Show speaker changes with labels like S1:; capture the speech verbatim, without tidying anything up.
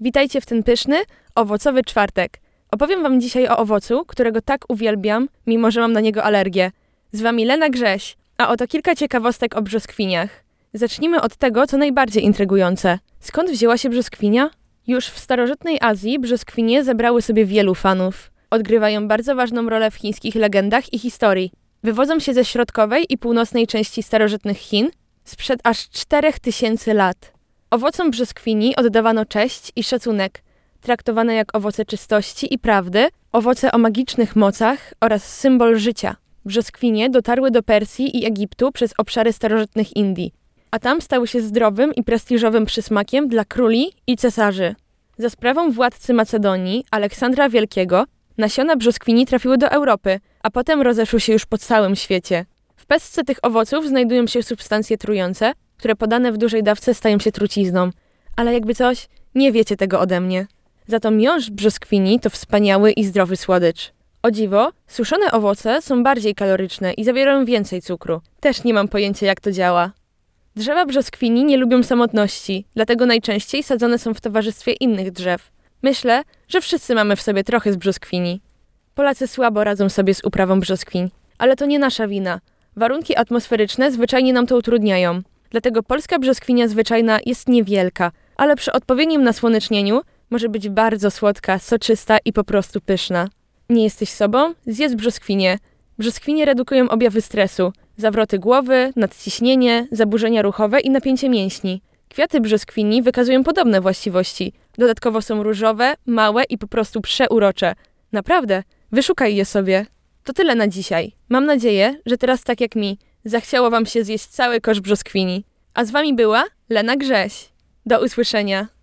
S1: Witajcie w ten pyszny, owocowy czwartek. Opowiem wam dzisiaj o owocu, którego tak uwielbiam, mimo że mam na niego alergię. Z wami Lena Grześ, a oto kilka ciekawostek o brzoskwiniach. Zacznijmy od tego, co najbardziej intrygujące. Skąd wzięła się brzoskwinia? Już w starożytnej Azji brzoskwinie zebrały sobie wielu fanów. Odgrywają bardzo ważną rolę w chińskich legendach i historii. Wywodzą się ze środkowej i północnej części starożytnych Chin sprzed aż czterech tysięcy lat. Owocom brzoskwini oddawano cześć i szacunek, traktowane jak owoce czystości i prawdy, owoce o magicznych mocach oraz symbol życia. Brzoskwinie dotarły do Persji i Egiptu przez obszary starożytnych Indii, a tam stały się zdrowym i prestiżowym przysmakiem dla króli i cesarzy. Za sprawą władcy Macedonii, Aleksandra Wielkiego, nasiona brzoskwini trafiły do Europy, a potem rozeszły się już po całym świecie. W pestce tych owoców znajdują się substancje trujące, które podane w dużej dawce stają się trucizną. Ale jakby coś, nie wiecie tego ode mnie. Za to miąższ brzoskwini to wspaniały i zdrowy słodycz. O dziwo, suszone owoce są bardziej kaloryczne i zawierają więcej cukru. Też nie mam pojęcia, jak to działa. Drzewa brzoskwini nie lubią samotności, dlatego najczęściej sadzone są w towarzystwie innych drzew. Myślę, że wszyscy mamy w sobie trochę z brzoskwini. Polacy słabo radzą sobie z uprawą brzoskwiń, ale to nie nasza wina. Warunki atmosferyczne zwyczajnie nam to utrudniają. Dlatego polska brzoskwinia zwyczajna jest niewielka, ale przy odpowiednim nasłonecznieniu może być bardzo słodka, soczysta i po prostu pyszna. Nie jesteś sobą? Zjedz brzoskwinie. Brzoskwinie redukują objawy stresu, zawroty głowy, nadciśnienie, zaburzenia ruchowe i napięcie mięśni. Kwiaty brzoskwini wykazują podobne właściwości. Dodatkowo są różowe, małe i po prostu przeurocze. Naprawdę, wyszukaj je sobie. To tyle na dzisiaj. Mam nadzieję, że teraz tak jak mi, zachciało wam się zjeść cały kosz brzoskwini. A z wami była Lena Grześ. Do usłyszenia.